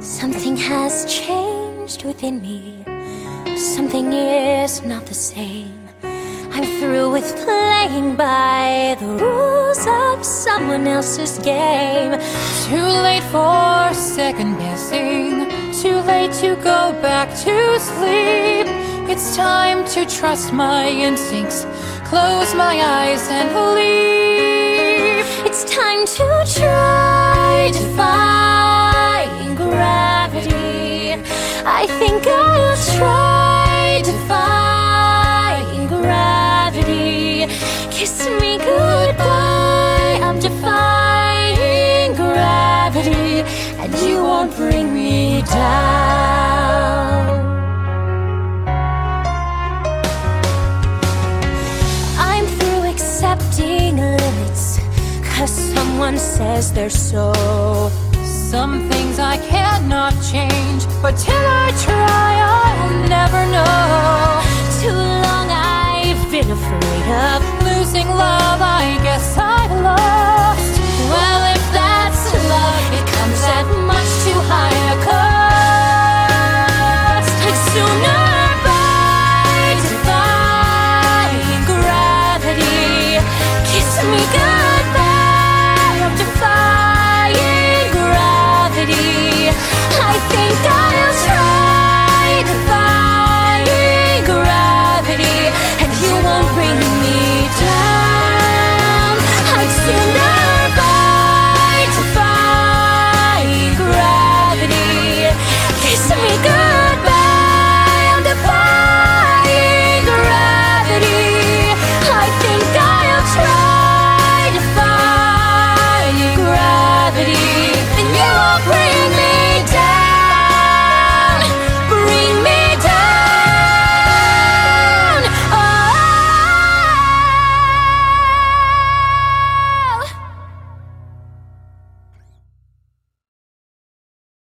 Something has changed within me. Something is not the same. I'm through with playing by the rules of someone else's game. Too late for second guessing. Too late to go back to sleep. It's time to trust my instincts. Close my eyes and believe. It's time to try defying gravity. I think I'll try defying gravity. Kiss me goodbye, I'm defying gravity, and you won't bring me down. I'm through accepting limits, 'cause someone says they're so. Some things I cannot change, but till I try, I'll never know. Too